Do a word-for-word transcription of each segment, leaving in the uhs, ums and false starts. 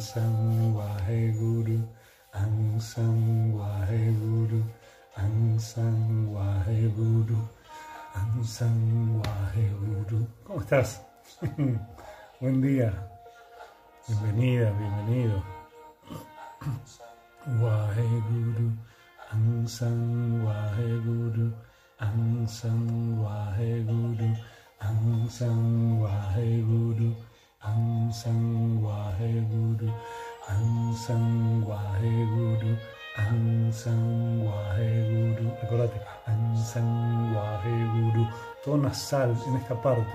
Ansang Waheguru, Ansang Waheguru, Ansang Waheguru, Ansang Waheguru. ¿Cómo estás? Buen día. Bienvenida, bienvenido. Waheguru, Ansang Waheguru, Ansang Waheguru, Ansang Waheguru, Ansang Waheguru, Ansang Waheguru, Ansang Waheguru. Recordate, Ansang Waheguru, todo nasal en esta parte.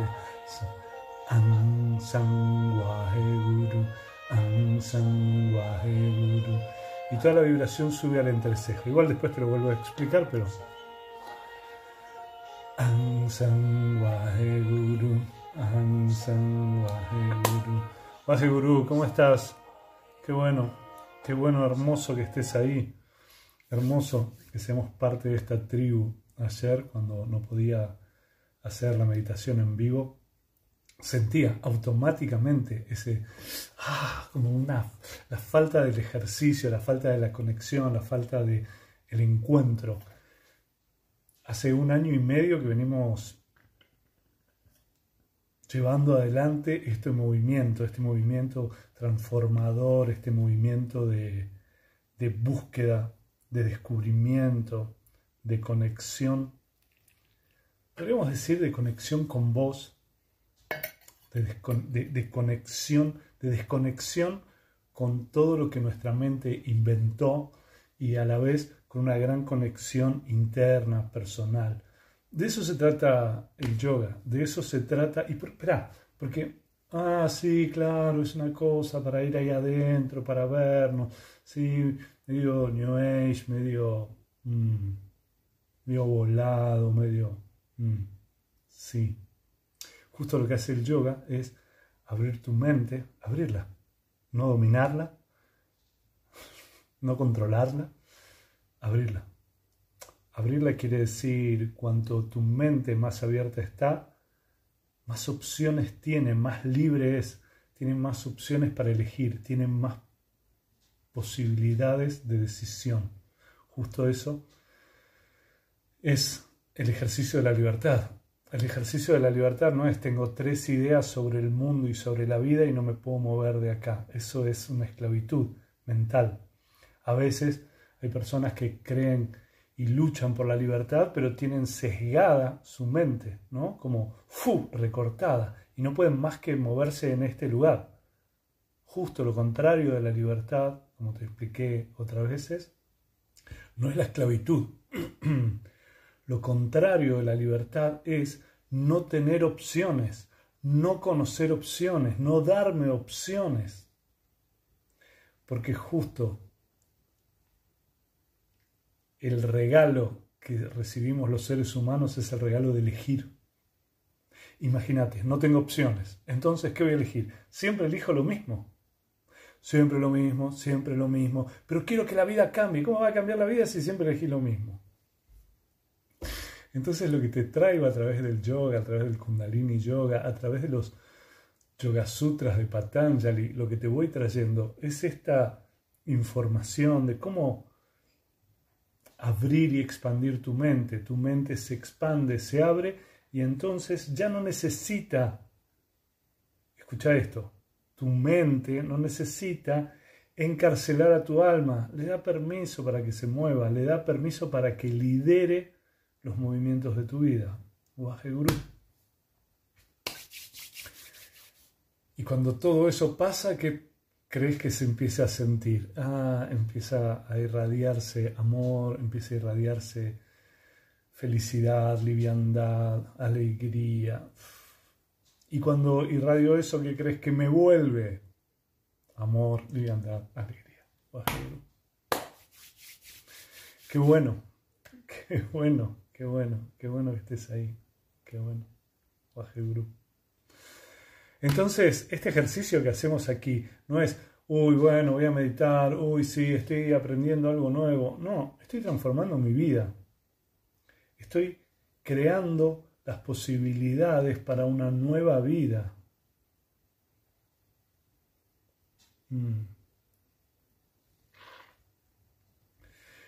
Ansang Waheguru, Ansang Waheguru. Y toda la vibración sube al entrecejo. Igual después te lo vuelvo a explicar, pero Ansang Waheguru, Ansang Waheguru. Waheguru, ¿cómo estás? Qué bueno, qué bueno, hermoso que estés ahí. Hermoso que seamos parte de esta tribu. Ayer, cuando no podía hacer la meditación en vivo, sentía automáticamente ese, ah, como una, la falta del ejercicio, la falta de la conexión, la falta del encuentro. Hace un año y medio que venimos llevando adelante este movimiento, este movimiento transformador, este movimiento de, de búsqueda, de descubrimiento, de conexión. Podríamos decir de conexión con vos, de, descon, de, de conexión, de desconexión con todo lo que nuestra mente inventó y a la vez con una gran conexión interna, personal. De eso se trata el yoga, de eso se trata, y espera, porque, ah, sí, claro, es una cosa para ir ahí adentro, para vernos, sí, medio New Age, medio, mm, medio volado, medio, mm, sí. Justo lo que hace el yoga es abrir tu mente, abrirla, no dominarla, no controlarla, abrirla. Abrirla quiere decir, cuanto tu mente más abierta está, más opciones tiene, más libre es, tiene más opciones para elegir, tiene más posibilidades de decisión. Justo eso es el ejercicio de la libertad. El ejercicio de la libertad no es tengo tres ideas sobre el mundo y sobre la vida y no me puedo mover de acá. Eso es una esclavitud mental. A veces hay personas que creen y luchan por la libertad, pero tienen sesgada su mente, ¿no? Como ¡fu! Recortada, y no pueden más que moverse en este lugar. Justo lo contrario de la libertad, como te expliqué otras veces, no es la esclavitud. Lo contrario de la libertad es no tener opciones, no conocer opciones, no darme opciones. Porque justo el regalo que recibimos los seres humanos es el regalo de elegir. Imagínate, no tengo opciones. Entonces, ¿qué voy a elegir? Siempre elijo lo mismo. Siempre lo mismo, siempre lo mismo. Pero quiero que la vida cambie. ¿Cómo va a cambiar la vida si siempre elegí lo mismo? Entonces, lo que te traigo a través del yoga, a través del Kundalini Yoga, a través de los Yoga Sutras de Patanjali, lo que te voy trayendo es esta información de cómo abrir y expandir tu mente. Tu mente se expande, se abre y entonces ya no necesita, escucha esto, tu mente no necesita encarcelar a tu alma, le da permiso para que se mueva, le da permiso para que lidere los movimientos de tu vida. Waheguru. Y cuando todo eso pasa, ¿qué crees que se empieza a sentir? Ah, empieza a irradiarse amor, empieza a irradiarse felicidad, liviandad, alegría. Y cuando irradio eso, ¿qué crees que me vuelve? Amor, liviandad, alegría. Waheguru. Qué bueno, qué bueno, qué bueno, qué bueno que estés ahí. Qué bueno. Waheguru. Entonces, este ejercicio que hacemos aquí no es, uy, bueno, voy a meditar, uy, sí, estoy aprendiendo algo nuevo. No, estoy transformando mi vida. Estoy creando las posibilidades para una nueva vida. Mm.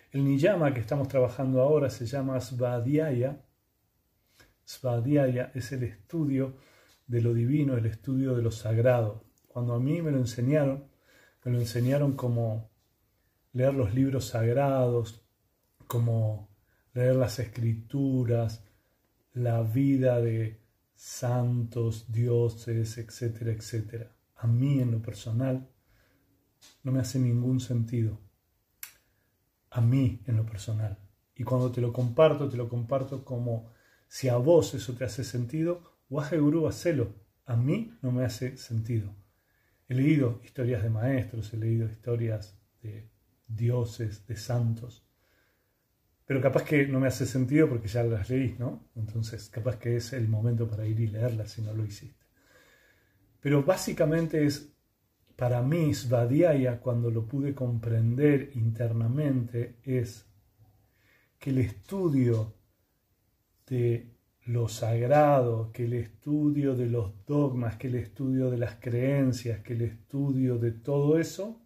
El niyama que estamos trabajando ahora se llama Svadhyaya. Svadhyaya es el estudio de lo divino, el estudio de lo sagrado. Cuando a mí me lo enseñaron, me lo enseñaron como leer los libros sagrados, como leer las escrituras, la vida de santos, dioses, etcétera, etcétera. A mí en lo personal no me hace ningún sentido. A mí en lo personal. Y cuando te lo comparto, te lo comparto como si a vos eso te hace sentido, Waje Guru, hacelo. A mí no me hace sentido. He leído historias de maestros, he leído historias de dioses, de santos, pero capaz que no me hace sentido porque ya las leí, ¿no? Entonces capaz que es el momento para ir y leerlas si no lo hiciste. Pero básicamente es, para mí, Svadhyaya, cuando lo pude comprender internamente, es que el estudio de lo sagrado, que el estudio de los dogmas, que el estudio de las creencias, que el estudio de todo eso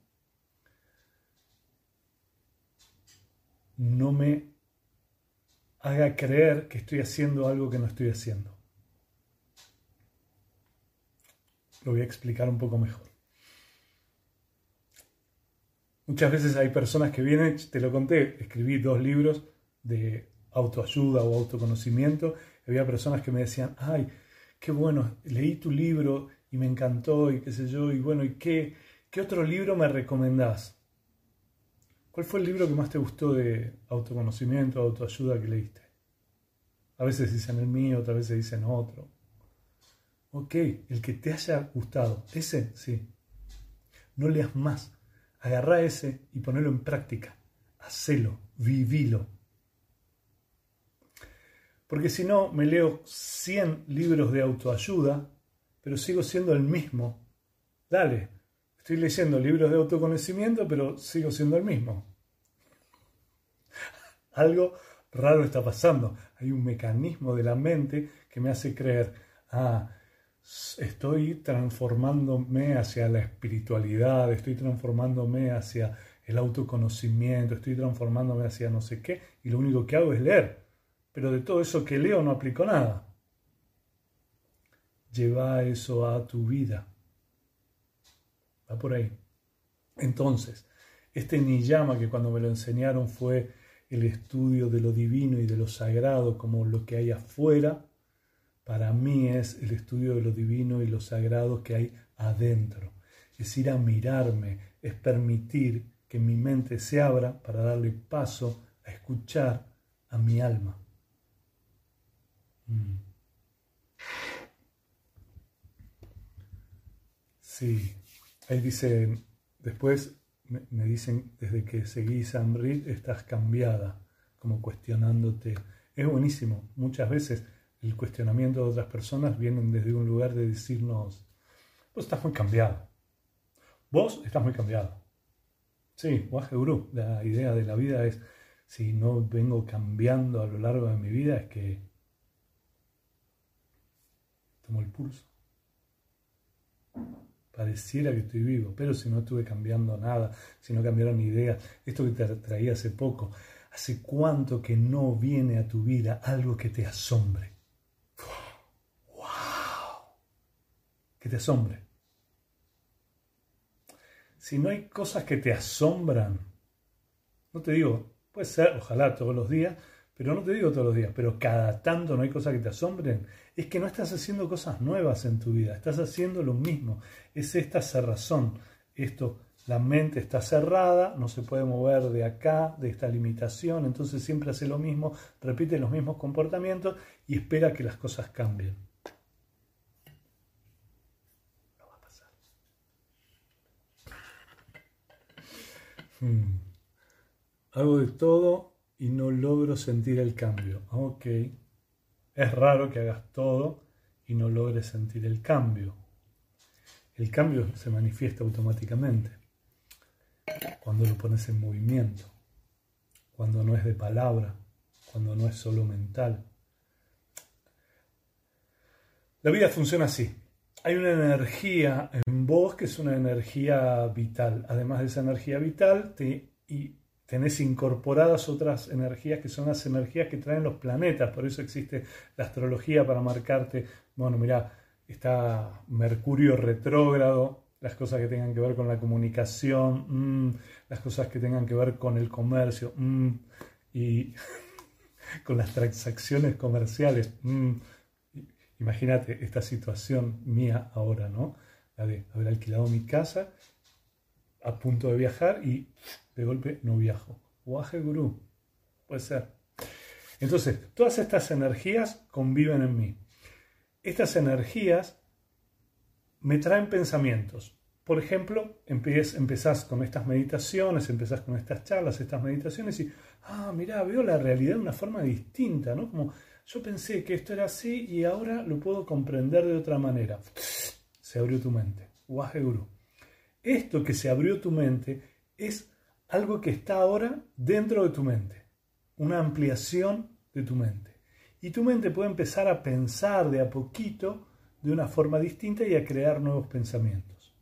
no me haga creer que estoy haciendo algo que no estoy haciendo. Lo voy a explicar un poco mejor. Muchas veces hay personas que vienen, te lo conté, escribí dos libros de autoayuda o autoconocimiento, y había personas que me decían, ay, qué bueno, leí tu libro y me encantó y qué sé yo, y bueno, ¿y qué, qué otro libro me recomendás? ¿Cuál fue el libro que más te gustó de autoconocimiento, autoayuda que leíste? A veces dicen el mío, otras veces dicen otro. Ok, el que te haya gustado, ese sí. No leas más. Agarrá ese y ponelo en práctica. Hacelo, vivilo. Porque si no, me leo cien libros de autoayuda, pero sigo siendo el mismo. Dale, estoy leyendo libros de autoconocimiento, pero sigo siendo el mismo. Algo raro está pasando. Hay un mecanismo de la mente que me hace creer, ah, estoy transformándome hacia la espiritualidad, estoy transformándome hacia el autoconocimiento, estoy transformándome hacia no sé qué, y lo único que hago es leer. Pero de todo eso que leo no aplico nada. Lleva eso a tu vida. Va por ahí. Entonces, este niyama que cuando me lo enseñaron fue el estudio de lo divino y de lo sagrado como lo que hay afuera, para mí es el estudio de lo divino y lo sagrado que hay adentro. Es ir a mirarme, es permitir que mi mente se abra para darle paso a escuchar a mi alma. Mm. Sí, ahí dice, después me, me dicen, desde que seguís a Amrit estás cambiada, como cuestionándote. Es buenísimo, muchas veces el cuestionamiento de otras personas vienen desde un lugar de decirnos, vos estás muy cambiado, vos estás muy cambiado. Sí, Waje Guru, la idea de la vida es, si no vengo cambiando a lo largo de mi vida, es que tomo el pulso. Pareciera que estoy vivo, pero si no estuve cambiando nada, si no cambiaron ideas, esto que te traía hace poco, ¿hace cuánto que no viene a tu vida algo que te asombre? ¡Wow! Que te asombre. Si no hay cosas que te asombran, no te digo, puede ser, ojalá todos los días, pero no te digo todos los días, pero cada tanto no hay cosas que te asombren, es que no estás haciendo cosas nuevas en tu vida, estás haciendo lo mismo. Es esta cerrazón, esto, la mente está cerrada, no se puede mover de acá, de esta limitación, entonces siempre hace lo mismo, repite los mismos comportamientos y espera que las cosas cambien. No va a pasar. Hmm. Hago de todo y no logro sentir el cambio. Ok. Es raro que hagas todo y no logres sentir el cambio. El cambio se manifiesta automáticamente cuando lo pones en movimiento, cuando no es de palabra, cuando no es solo mental. La vida funciona así. Hay una energía en vos que es una energía vital. Además de esa energía vital, te, y tenés incorporadas otras energías que son las energías que traen los planetas. Por eso existe la astrología para marcarte, bueno, mirá, está Mercurio retrógrado, las cosas que tengan que ver con la comunicación, mmm, las cosas que tengan que ver con el comercio, mmm, y con las transacciones comerciales. Mmm. Imagínate esta situación mía ahora, ¿no? La de haber alquilado mi casa, a punto de viajar y de golpe no viajo. Waje gurú, puede ser. Entonces, todas estas energías conviven en mí. Estas energías me traen pensamientos. Por ejemplo, empezás con estas meditaciones, empezás con estas charlas, estas meditaciones y, ah, mirá, veo la realidad de una forma distinta, ¿no? Como yo pensé que esto era así y ahora lo puedo comprender de otra manera. Se abrió tu mente. Waje gurú. Esto que se abrió tu mente es algo que está ahora dentro de tu mente. Una ampliación de tu mente. Y tu mente puede empezar a pensar de a poquito de una forma distinta y a crear nuevos pensamientos.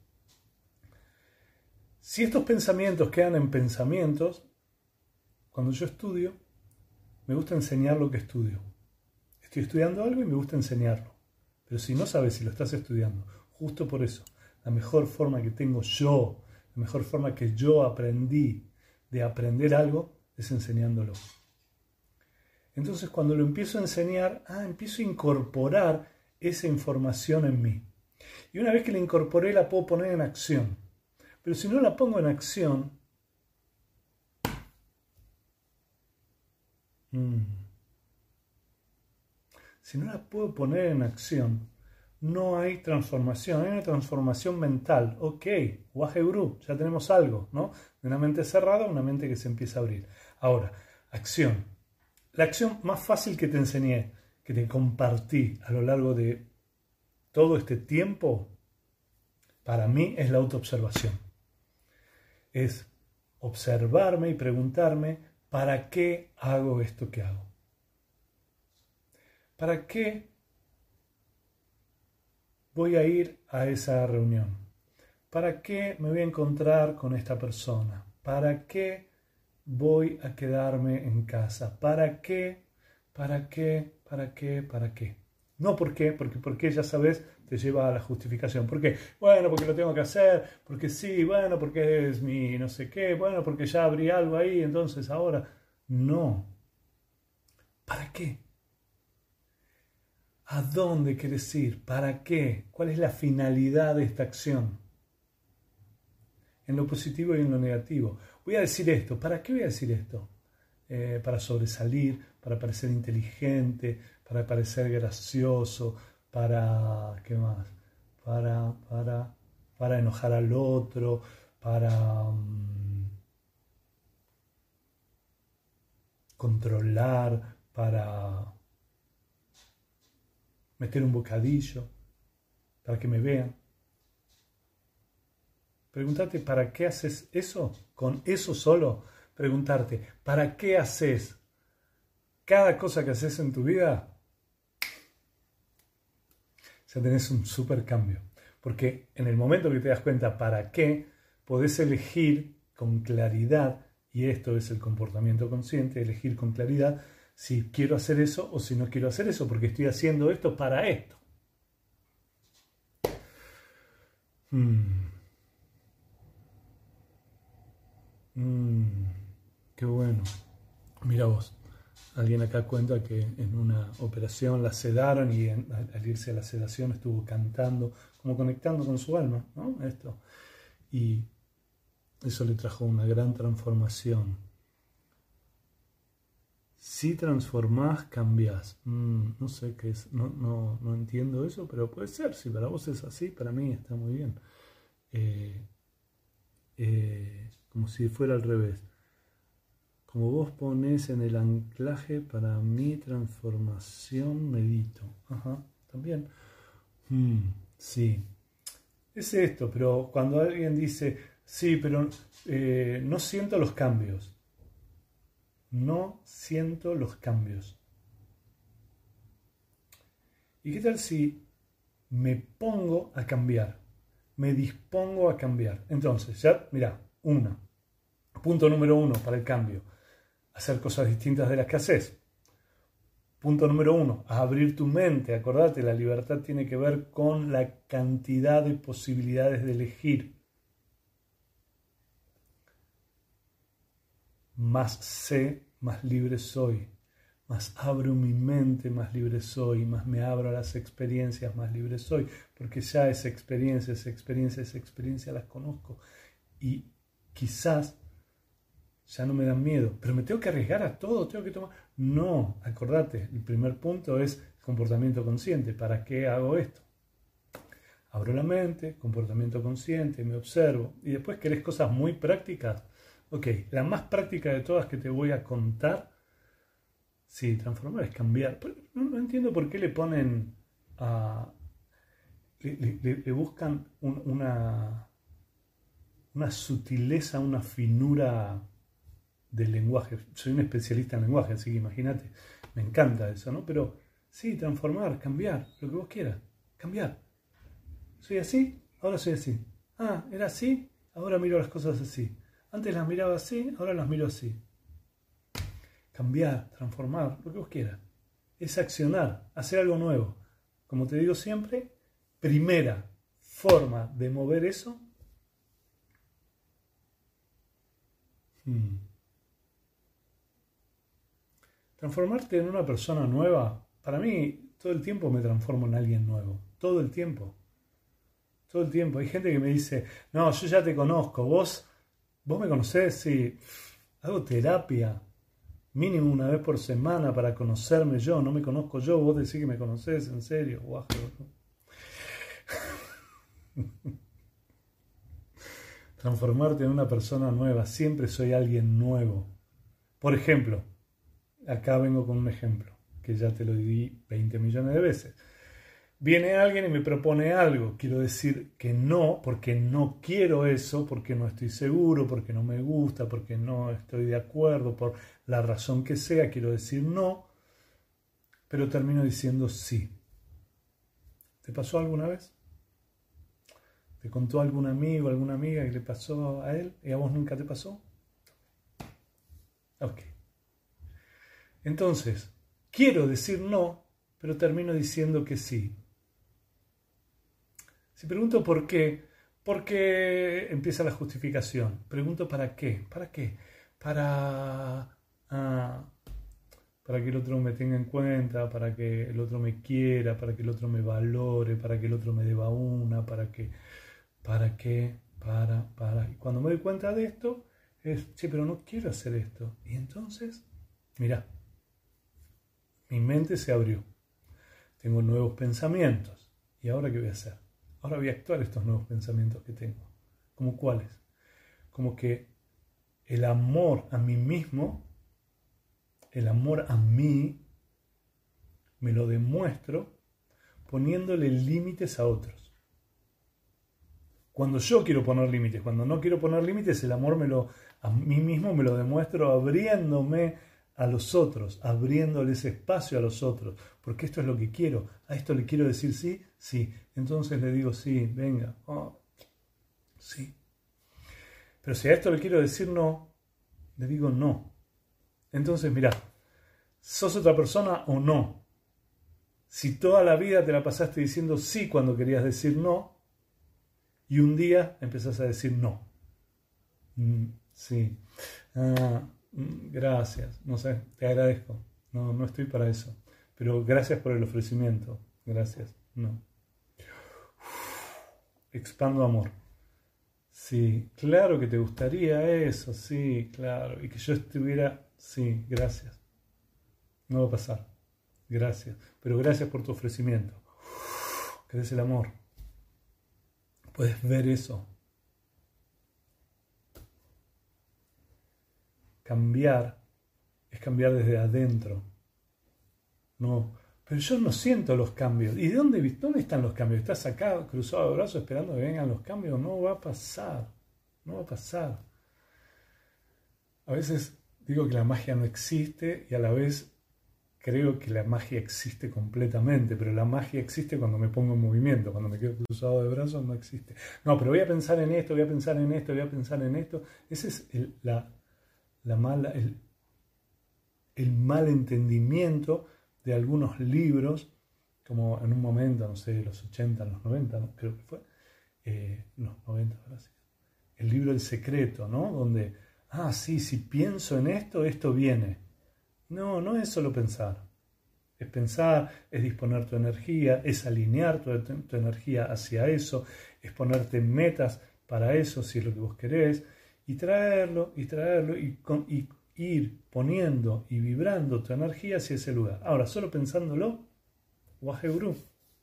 Si estos pensamientos quedan en pensamientos, cuando yo estudio, me gusta enseñar lo que estudio. Estoy estudiando algo y me gusta enseñarlo. Pero si no sabes si lo estás estudiando, justo por eso, la mejor forma que tengo yo, la mejor forma que yo aprendí de aprender algo es enseñándolo. Entonces cuando lo empiezo a enseñar, ah, empiezo a incorporar esa información en mí. Y una vez que la incorporé, la puedo poner en acción. Pero si no la pongo en acción, mmm, si no la puedo poner en acción, no hay transformación, hay una transformación mental. Ok, Waje gurú, ya tenemos algo, ¿no? De una mente cerrada a una mente que se empieza a abrir. Ahora, acción. La acción más fácil que te enseñé, que te compartí a lo largo de todo este tiempo, para mí es la autoobservación. Es observarme y preguntarme, ¿para qué hago esto que hago? ¿Para qué voy a ir a esa reunión? ¿Para qué me voy a encontrar con esta persona? ¿Para qué voy a quedarme en casa? ¿Para qué? ¿Para qué? ¿Para qué? ¿Para qué? No por qué, porque por qué ya sabes te lleva a la justificación. ¿Por qué? Bueno, porque lo tengo que hacer, porque sí, bueno, porque es mi no sé qué, bueno, porque ya abrí algo ahí, entonces ahora. No. ¿Para qué? ¿A dónde quieres ir? ¿Para qué? ¿Cuál es la finalidad de esta acción? En lo positivo y en lo negativo. Voy a decir esto. ¿Para qué voy a decir esto? Eh, para sobresalir, para parecer inteligente, para parecer gracioso, para... ¿qué más? Para, para, para enojar al otro, para um, controlar, para meter un bocadillo, para que me vean. Pregúntate, ¿para qué haces eso? Con eso solo, preguntarte, ¿para qué haces cada cosa que haces en tu vida? Ya tenés un súper cambio. Porque en el momento que te das cuenta para qué, podés elegir con claridad, y esto es el comportamiento consciente, elegir con claridad si quiero hacer eso o si no quiero hacer eso, porque estoy haciendo esto para esto. Hmm. Mm, qué bueno. Mira vos, alguien acá cuenta que en una operación la sedaron y en, al irse a la sedación estuvo cantando, como conectando con su alma, ¿no? Esto. Y eso le trajo una gran transformación. Si transformás, cambiás. Mm, no sé qué es, no, no, no entiendo eso, pero puede ser. Si para vos es así, para mí está muy bien. Eh, eh, como si fuera al revés. Como vos pones en el anclaje para mi transformación, medito. Ajá, también. Hmm, sí. Es esto, pero cuando alguien dice, sí, pero eh, no siento los cambios. No siento los cambios. ¿Y qué tal si me pongo a cambiar? Me dispongo a cambiar. Entonces, ya, mirá, una. Punto número uno para el cambio. Hacer cosas distintas de las que haces. Punto número uno, abrir tu mente. Acordate, la libertad tiene que ver con la cantidad de posibilidades de elegir. Más sé, más libre soy. Más abro mi mente, más libre soy. Más me abro a las experiencias, más libre soy. Porque ya esa experiencia, esa experiencia, esa experiencia las conozco. Y quizás ya no me dan miedo, pero me tengo que arriesgar a todo, tengo que tomar... No, acordate, el primer punto es comportamiento consciente. ¿Para qué hago esto? Abro la mente, comportamiento consciente, me observo. Y después querés cosas muy prácticas. Ok, la más práctica de todas que te voy a contar, sí, transformar es cambiar. No, no entiendo por qué le ponen a... Le, le, le buscan un, una, una sutileza, una finura del lenguaje. Soy un especialista en lenguaje, así que imagínate, me encanta eso, ¿no? Pero sí, transformar, cambiar, lo que vos quieras, cambiar. Soy así, ahora soy así. Ah, era así, ahora miro las cosas así. Antes las miraba así, ahora las miro así. Cambiar, transformar, lo que vos quieras. Es accionar, hacer algo nuevo. Como te digo siempre, primera forma de mover eso. Hmm. Transformarte en una persona nueva, para mí todo el tiempo me transformo en alguien nuevo, todo el tiempo, todo el tiempo. Hay gente que me dice, no, yo ya te conozco, vos, vos me conocés, sí, hago terapia, mínimo una vez por semana para conocerme yo, no me conozco yo, vos decís que me conocés, en serio, guajo. Transformarte en una persona nueva, siempre soy alguien nuevo. Por ejemplo, acá vengo con un ejemplo, que ya te lo di veinte millones de veces. Viene alguien y me propone algo, quiero decir que no, porque no quiero eso, porque no estoy seguro, porque no me gusta, porque no estoy de acuerdo, por la razón que sea, quiero decir no, pero termino diciendo sí. ¿Te pasó alguna vez? ¿Te contó algún amigo, alguna amiga que le pasó a él y a vos nunca te pasó? Ok. Entonces, quiero decir no, pero termino diciendo que sí. Si pregunto por qué, porque empieza la justificación. Pregunto para qué. ¿Para qué? Para, ah, para que el otro me tenga en cuenta, para que el otro me quiera, para que el otro me valore, para que el otro me deba una, para que, para qué, para, para. Y cuando me doy cuenta de esto, es, che, pero no quiero hacer esto. Y entonces, mirá. Mi mente se abrió. Tengo nuevos pensamientos. ¿Y ahora qué voy a hacer? Ahora voy a actuar estos nuevos pensamientos que tengo. ¿Cómo cuáles? Como que el amor a mí mismo, el amor a mí, me lo demuestro poniéndole límites a otros. Cuando yo quiero poner límites, cuando no quiero poner límites, el amor me lo, a mí mismo me lo demuestro abriéndome a los otros, abriéndoles espacio a los otros, porque esto es lo que quiero, a esto le quiero decir sí, sí, entonces le digo sí, venga, oh, sí. Pero si a esto le quiero decir no, le digo no. Entonces, mirá, ¿sos otra persona o no? Si toda la vida te la pasaste diciendo sí cuando querías decir no, y un día empezás a decir no. Mm, sí. Ah, gracias, no sé, te agradezco, no, no estoy para eso, pero gracias por el ofrecimiento, gracias, no. Expando amor. Sí, claro que te gustaría eso, sí, claro, y que yo estuviera, sí, gracias. No va a pasar, gracias, pero gracias por tu ofrecimiento. ¿Querés el amor? Puedes ver eso. Cambiar es cambiar desde adentro. No, pero yo no siento los cambios. ¿Y de dónde, dónde están los cambios? ¿Estás acá cruzado de brazos esperando que vengan los cambios? No va a pasar. No va a pasar. A veces digo que la magia no existe y a la vez creo que la magia existe completamente, pero la magia existe cuando me pongo en movimiento, cuando me quedo cruzado de brazos no existe. No, pero voy a pensar en esto, voy a pensar en esto, voy a pensar en esto. Ese es el, la, la mala, el, el mal entendimiento de algunos libros, como en un momento, no sé, los ochenta, los noventa, ¿no? Creo que fue, eh, no, noventa, Brasil. El libro El Secreto, ¿no? Donde, ah, sí, si pienso en esto, esto viene. No, no es solo pensar. Es pensar, es disponer tu energía, es alinear tu, tu energía hacia eso, es ponerte metas para eso, si es lo que vos querés, y traerlo, y traerlo, y, con, y ir poniendo y vibrando tu energía hacia ese lugar. Ahora, solo pensándolo, Waheguru.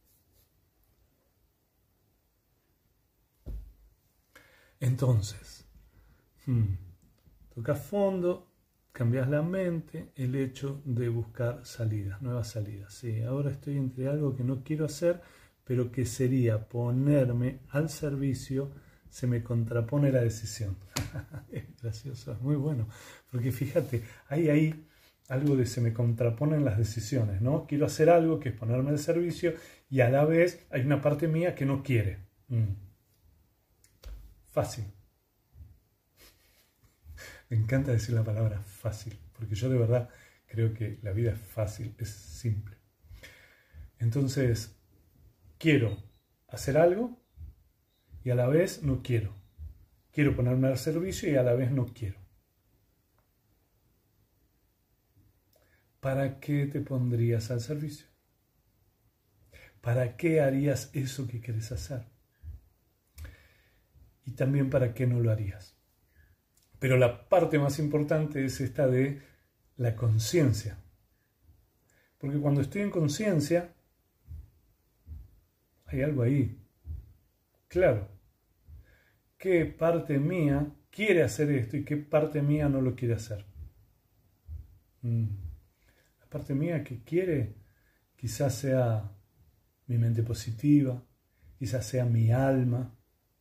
Entonces, hmm, tocas fondo, cambias la mente, el hecho de buscar salidas, nuevas salidas. Sí, ahora estoy entre algo que no quiero hacer, pero que sería ponerme al servicio, se me contrapone la decisión. Es gracioso, es muy bueno. Porque fíjate, hay ahí algo de se me contraponen las decisiones, ¿no? Quiero hacer algo que es ponerme al servicio y a la vez hay una parte mía que no quiere. Mm. Fácil. Me encanta decir la palabra fácil, porque yo de verdad creo que la vida es fácil, es simple. Entonces, quiero hacer algo y a la vez no quiero. Quiero ponerme al servicio y a la vez no quiero. ¿Para qué te pondrías al servicio? ¿Para qué harías eso que quieres hacer? Y también para qué no lo harías. Pero la parte más importante es esta de la conciencia. Porque cuando estoy en conciencia, hay algo ahí. Claro. ¿Qué parte mía quiere hacer esto y qué parte mía no lo quiere hacer? Mm. La parte mía que quiere quizás sea mi mente positiva, quizás sea mi alma.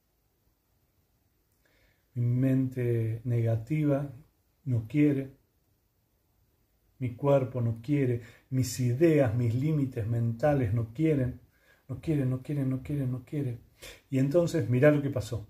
Mi mente negativa no quiere, mi cuerpo no quiere, mis ideas, mis límites mentales no quieren, no quieren, no quieren, no quieren, no quieren. Y entonces mirá lo que pasó.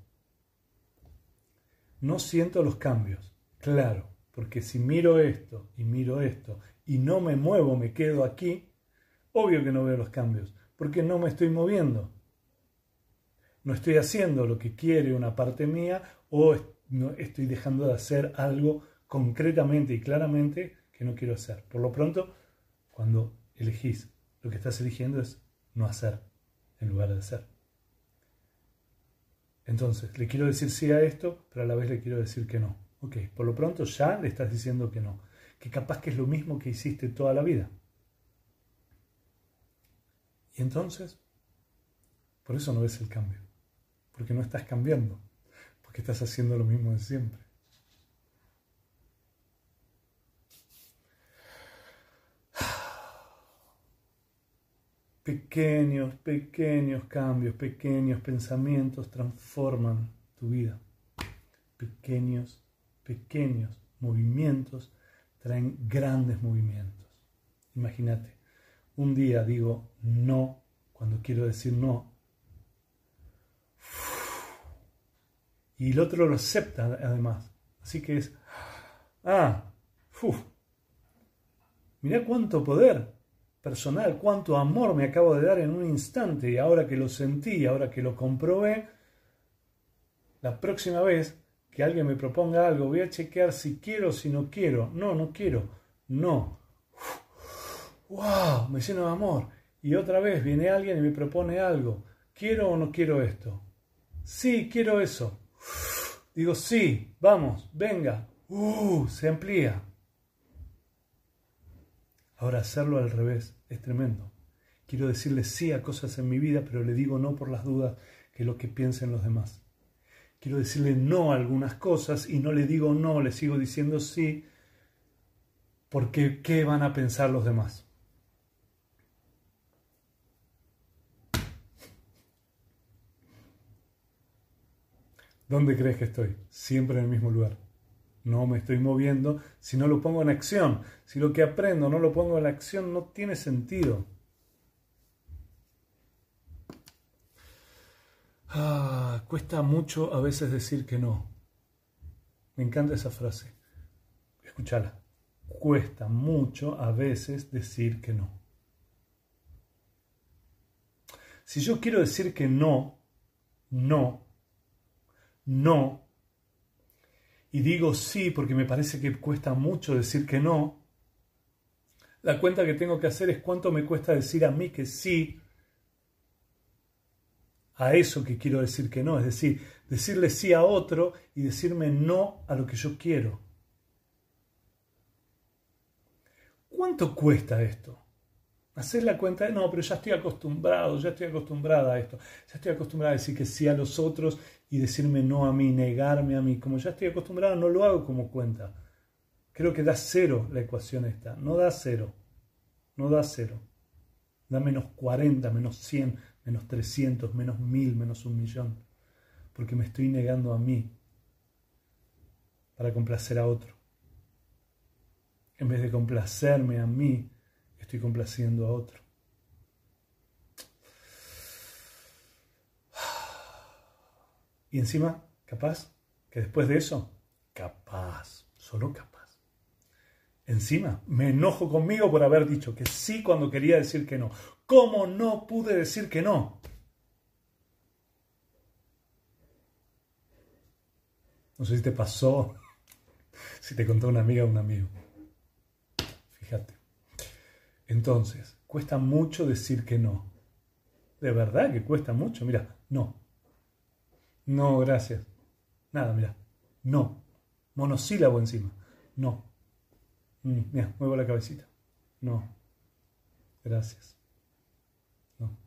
No siento los cambios, claro, porque si miro esto y miro esto y no me muevo, me quedo aquí, obvio que no veo los cambios, porque no me estoy moviendo. No estoy haciendo lo que quiere una parte mía o no estoy dejando de hacer algo concretamente y claramente que no quiero hacer. Por lo pronto, cuando elegís, lo que estás eligiendo es no hacer en lugar de hacer. Entonces, le quiero decir sí a esto, pero a la vez le quiero decir que no. Ok, por lo pronto ya le estás diciendo que no. Que capaz que es lo mismo que hiciste toda la vida. Y entonces, por eso no ves el cambio. Porque no estás cambiando, porque estás haciendo lo mismo de siempre. Pequeños, pequeños cambios, pequeños pensamientos transforman tu vida. Pequeños, pequeños movimientos traen grandes movimientos. Imagínate, un día digo no cuando quiero decir no. Y el otro lo acepta además. Así que es, ah, uf, mirá cuánto poder personal, cuánto amor me acabo de dar en un instante. Y ahora que lo sentí, ahora que lo comprobé, la próxima vez que alguien me proponga algo, voy a chequear si quiero o si no quiero. No, no quiero. No. ¡Wow! Me lleno de amor. Y otra vez viene alguien y me propone algo. ¿Quiero o no quiero esto? Sí, quiero eso. Digo, sí, vamos, venga. Uh, se amplía. Ahora hacerlo al revés es tremendo. Quiero decirle sí a cosas en mi vida, pero le digo no por las dudas que lo que piensen los demás. Quiero decirle no a algunas cosas y no le digo no, le sigo diciendo sí, porque ¿qué van a pensar los demás? ¿Dónde crees que estoy? Siempre en el mismo lugar. no me estoy moviendo si no lo pongo en acción. Si lo que aprendo no lo pongo en acción, no tiene sentido. Ah, cuesta mucho a veces decir que no. Me encanta esa frase. Escúchala. Cuesta mucho a veces decir que no. Si yo quiero decir que no, no, no, y digo sí porque me parece que cuesta mucho decir que no, la cuenta que tengo que hacer es cuánto me cuesta decir a mí que sí a eso que quiero decir que no. Es decir, decirle sí a otro y decirme no a lo que yo quiero. ¿Cuánto cuesta esto? Hacer la cuenta de, no, pero ya estoy acostumbrado, ya estoy acostumbrada a esto. Ya estoy acostumbrada a decir que sí a los otros y decirme no a mí, negarme a mí. Como ya estoy acostumbrado, no lo hago como cuenta. Creo que da cero la ecuación esta. No da cero. No da cero. Da menos cuarenta, menos cien, menos trescientos, menos mil, menos un millón. Porque me estoy negando a mí para complacer a otro. En vez de complacerme a mí, estoy complaciendo a otro. Y encima, capaz, que después de eso, capaz, solo capaz. Encima, me enojo conmigo por haber dicho que sí cuando quería decir que no. ¿Cómo no pude decir que no? No sé si te pasó, si te contó una amiga o un amigo. Fíjate. Entonces, cuesta mucho decir que no. De verdad que cuesta mucho. Mira, no. No, gracias. Nada, mira. No. Monosílabo encima. No. Mm, mira, muevo la cabecita. No. Gracias. No.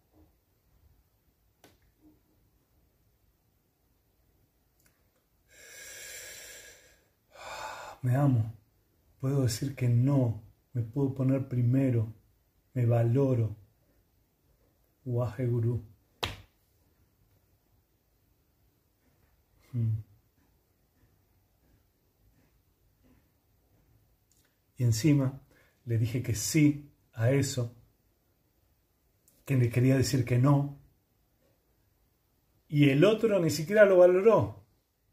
Me amo. Puedo decir que no. Me puedo poner primero. Me valoro. Waheguru. Hmm. Y encima le dije que sí a eso, que le quería decir que no, y el otro ni siquiera lo valoró.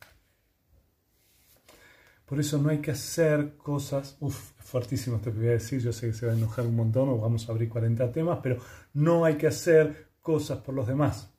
Por eso no hay que hacer cosas, uff, es fuertísimo esto que voy a decir, yo sé que se va a enojar un montón o vamos a abrir cuarenta temas, pero no hay que hacer cosas por los demás.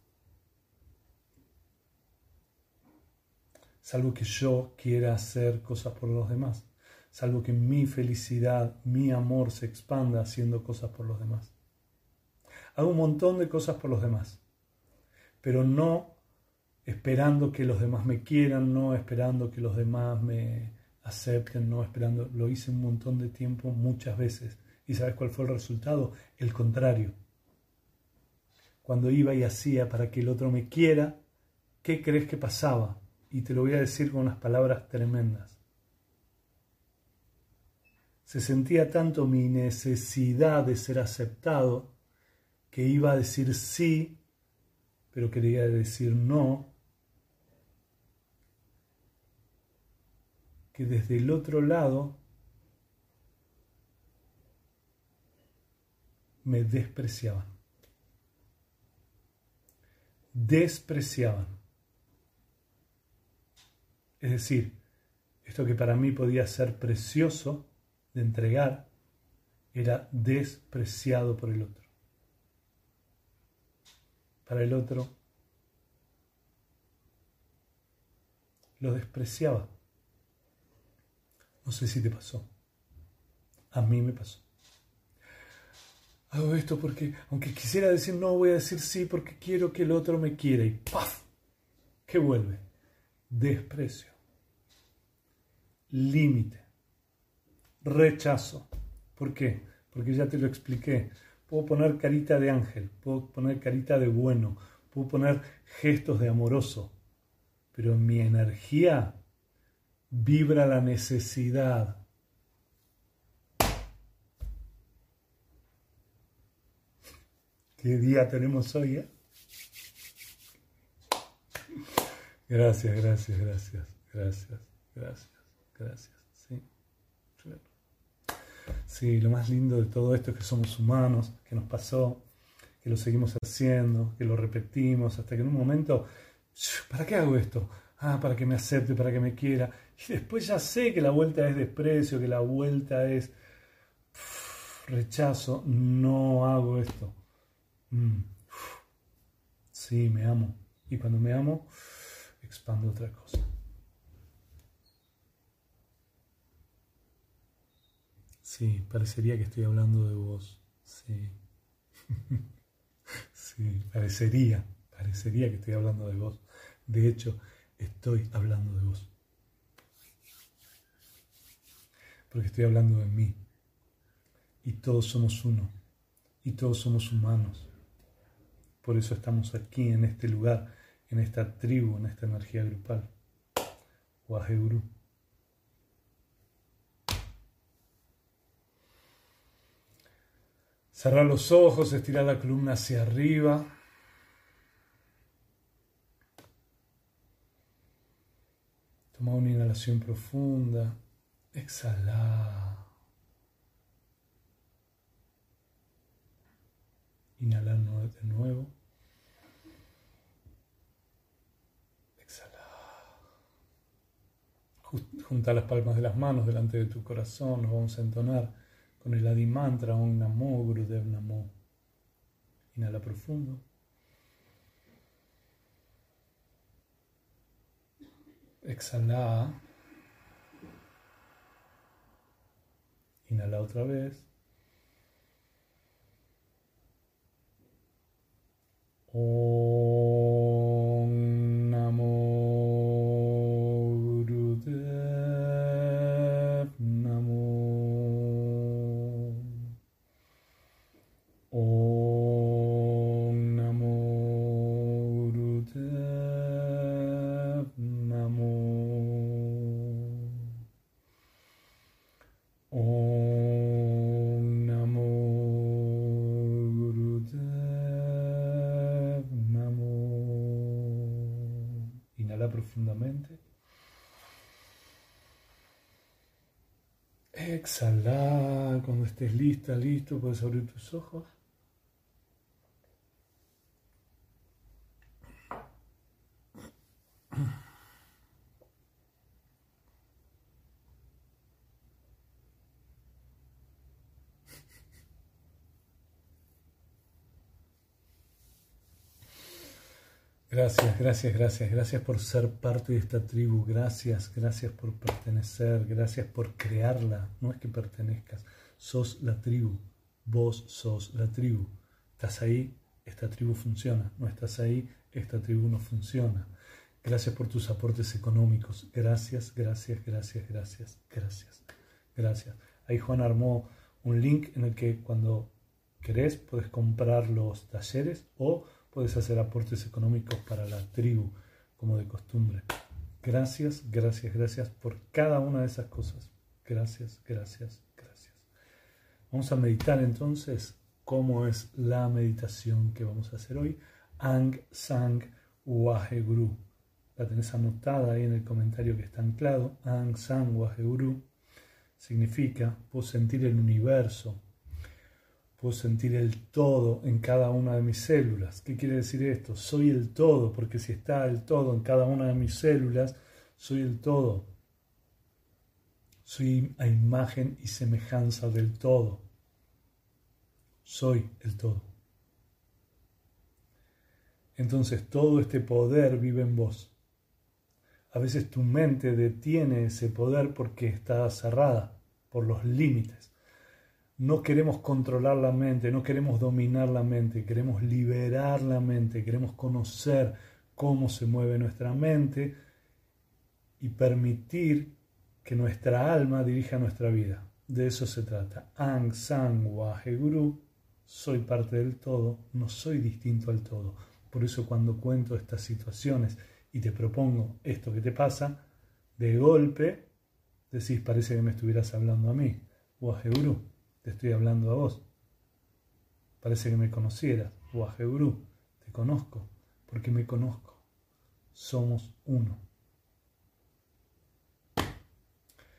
Salvo que yo quiera hacer cosas por los demás. Salvo que mi felicidad, mi amor se expanda haciendo cosas por los demás. Hago un montón de cosas por los demás, pero no esperando que los demás me quieran, no esperando que los demás me acepten, no esperando. Lo hice un montón de tiempo, muchas veces. ¿Y sabes cuál fue el resultado? El contrario. Cuando iba y hacía para que el otro me quiera, ¿qué crees que pasaba? Y te lo voy a decir con unas palabras tremendas. Se sentía tanto mi necesidad de ser aceptado que iba a decir sí, pero quería decir no, que desde el otro lado me despreciaban. Despreciaban. Es decir, esto que para mí podía ser precioso de entregar, era despreciado por el otro. Para el otro, lo despreciaba. No sé si te pasó. A mí me pasó. Hago esto porque, aunque quisiera decir no, voy a decir sí porque quiero que el otro me quiera. Y ¡paf! ¿Qué vuelve? Desprecio. Límite. Rechazo. ¿Por qué? Porque ya te lo expliqué. Puedo poner carita de ángel, puedo poner carita de bueno, puedo poner gestos de amoroso, pero en mi energía vibra la necesidad. ¿Qué día tenemos hoy? ¿eh? Gracias, gracias, gracias, gracias, gracias. gracias. Sí, claro. Sí, lo más lindo de todo esto es que somos humanos, que nos pasó, que lo seguimos haciendo, que lo repetimos, hasta que en un momento, ¿para qué hago esto? Ah, para que me acepte, para que me quiera. Y después ya sé que la vuelta es desprecio, que la vuelta es uf, rechazo, no hago esto. Mm, uf, sí, me amo. Y cuando me amo, expando otra cosa. Sí, parecería que estoy hablando de vos. Sí. Sí, parecería, parecería que estoy hablando de vos. De hecho, estoy hablando de vos. Porque estoy hablando de mí. Y todos somos uno. Y todos somos humanos. Por eso estamos aquí, en este lugar, en esta tribu, en esta energía grupal. Waheguru. Cerrar los ojos, estirar la columna hacia arriba. Toma una inhalación profunda. Exhala. Inhalar de nuevo. Exhala. Junta las palmas de las manos delante de tu corazón. Nos vamos a entonar con el Adi Mantra Om Namo Gurudev Namo. Inhala profundo. Exhala. Inhala otra vez. Om Namo Gurudev Namo. Om Namo Gurudev Namo. Om Namo Gurudev Namo. Inhala profundamente. Exhala. Cuando estés lista, listo, puedes abrir tus ojos. Gracias, gracias, gracias, gracias por ser parte de esta tribu, gracias, gracias por pertenecer, gracias por crearla, no es que pertenezcas, sos la tribu, vos sos la tribu, estás ahí, esta tribu funciona, no estás ahí, esta tribu no funciona. Gracias por tus aportes económicos, gracias, gracias, gracias, gracias, gracias, gracias. Ahí Juan armó un link en el que cuando querés podés comprar los talleres o puedes hacer aportes económicos para la tribu, como de costumbre. Gracias, gracias, gracias por cada una de esas cosas. Gracias, gracias, gracias. Vamos a meditar entonces cómo es la meditación que vamos a hacer hoy. Aung San Waheguru. La tenés anotada ahí en el comentario que está anclado. Aung San Waheguru significa, puedo sentir el universo. Puedo sentir el todo en cada una de mis células. ¿Qué quiere decir esto? Soy el todo, porque si está el todo en cada una de mis células, soy el todo. Soy a imagen y semejanza del todo. Soy el todo. Entonces todo este poder vive en vos. A veces tu mente detiene ese poder porque está cerrada por los límites. No queremos controlar la mente, no queremos dominar la mente, queremos liberar la mente, queremos conocer cómo se mueve nuestra mente y permitir que nuestra alma dirija nuestra vida. De eso se trata. Aung San Waheguru, soy parte del todo, no soy distinto al todo. Por eso cuando cuento estas situaciones y te propongo esto que te pasa, de golpe decís, parece que me estuvieras hablando a mí. Waheguru. Te estoy hablando a vos. Parece que me conocieras. Waheguru, te conozco, porque me conozco. Somos uno.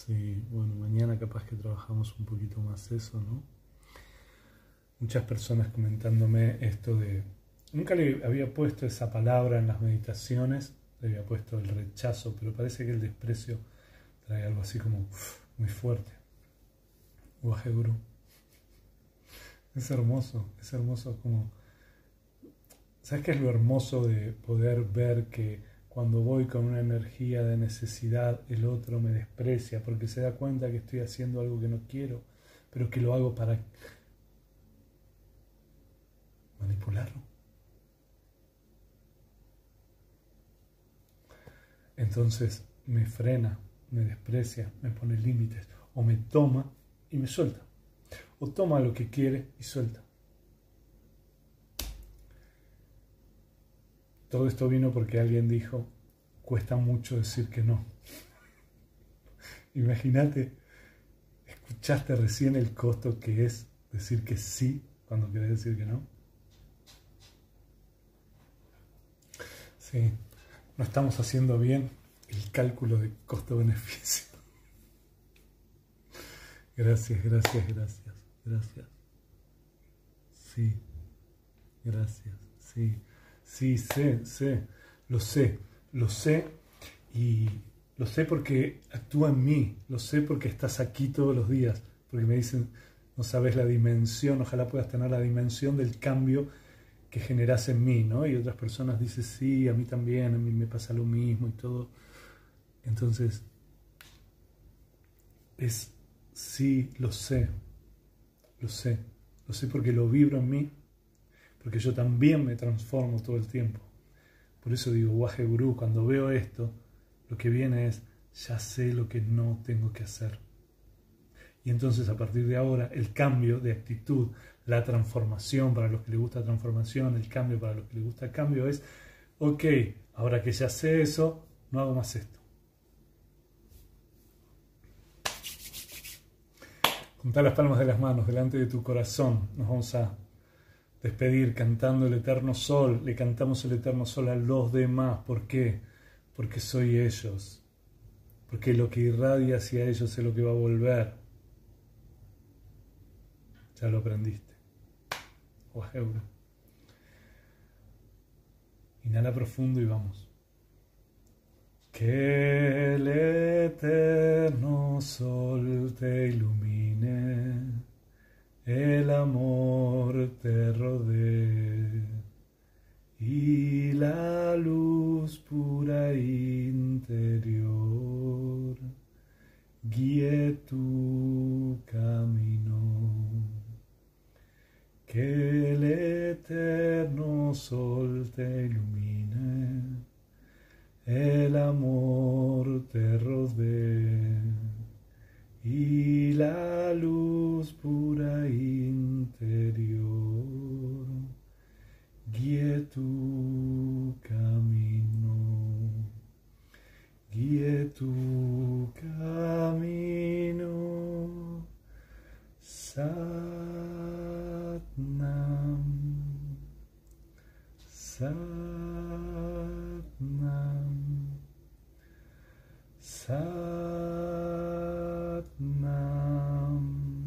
Sí, bueno, mañana capaz que trabajamos un poquito más eso, ¿no? Muchas personas comentándome esto de... Nunca le había puesto esa palabra en las meditaciones, le había puesto el rechazo, pero parece que el desprecio trae algo así como uf, muy fuerte. Waheguru. Es hermoso, es hermoso como... ¿Sabes qué es lo hermoso de poder ver que cuando voy con una energía de necesidad, el otro me desprecia porque se da cuenta que estoy haciendo algo que no quiero, pero que lo hago para manipularlo? Entonces me frena, me desprecia, me pone límites, o me toma y me suelta, o toma lo que quiere y suelta. Todo esto vino porque alguien dijo, cuesta mucho decir que no. Imagínate, escuchaste recién el costo que es decir que sí cuando querés decir que no. Sí, no estamos haciendo bien el cálculo de costo-beneficio. Gracias, gracias, gracias, gracias. Sí, gracias, sí. Sí, sé, sé, lo sé, lo sé y lo sé porque actúa en mí, lo sé porque estás aquí todos los días, porque me dicen, no sabes la dimensión, ojalá puedas tener la dimensión del cambio que generas en mí, ¿no? Y otras personas dicen, sí, a mí también, a mí me pasa lo mismo y todo. Entonces, es, sí, lo sé, lo sé, lo sé porque lo vibro en mí, porque yo también me transformo todo el tiempo. Por eso digo, Waheguru, cuando veo esto, lo que viene es, ya sé lo que no tengo que hacer. Y entonces a partir de ahora, el cambio de actitud, la transformación, para los que les gusta transformación, el cambio para los que les gusta el cambio es, ok, ahora que ya sé eso, no hago más esto. Junta las palmas de las manos delante de tu corazón. Nos vamos a despedir cantando el eterno sol. Le cantamos el eterno sol a los demás. ¿Por qué? Porque soy ellos. Porque lo que irradia hacia ellos es lo que va a volver. Ya lo aprendiste. Waheguru. Inhala profundo y vamos. Que el eterno sol te ilumine, el amor te rodee y la luz pura interior guíe tu camino. Que el eterno sol te ilumine, el amor te rodee y la luz pura interior guíe tu camino, guíe tu camino. Satnam, Satnam, Satnam.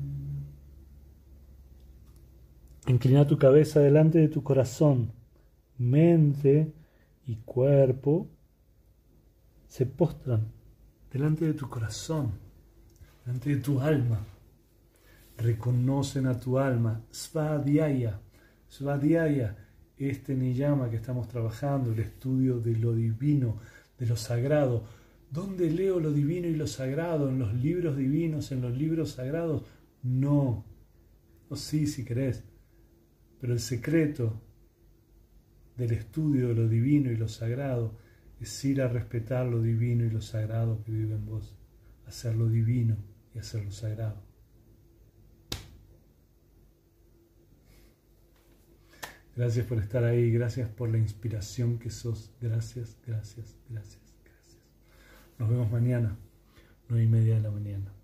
Inclina tu cabeza delante de tu corazón. Mente y cuerpo se postran delante de tu corazón, delante de tu alma. Reconocen a tu alma. Svadhyaya, Svadhyaya, este niyama que estamos trabajando, el estudio de lo divino, de lo sagrado. ¿Dónde leo lo divino y lo sagrado? ¿En los libros divinos, en los libros sagrados? No. O sí, si querés. Pero el secreto del estudio de lo divino y lo sagrado es ir a respetar lo divino y lo sagrado que vive en vos. Hacer lo divino y hacer lo sagrado. Gracias por estar ahí, gracias por la inspiración que sos. Gracias, gracias, gracias, gracias. Nos vemos mañana, nueve y media de la mañana.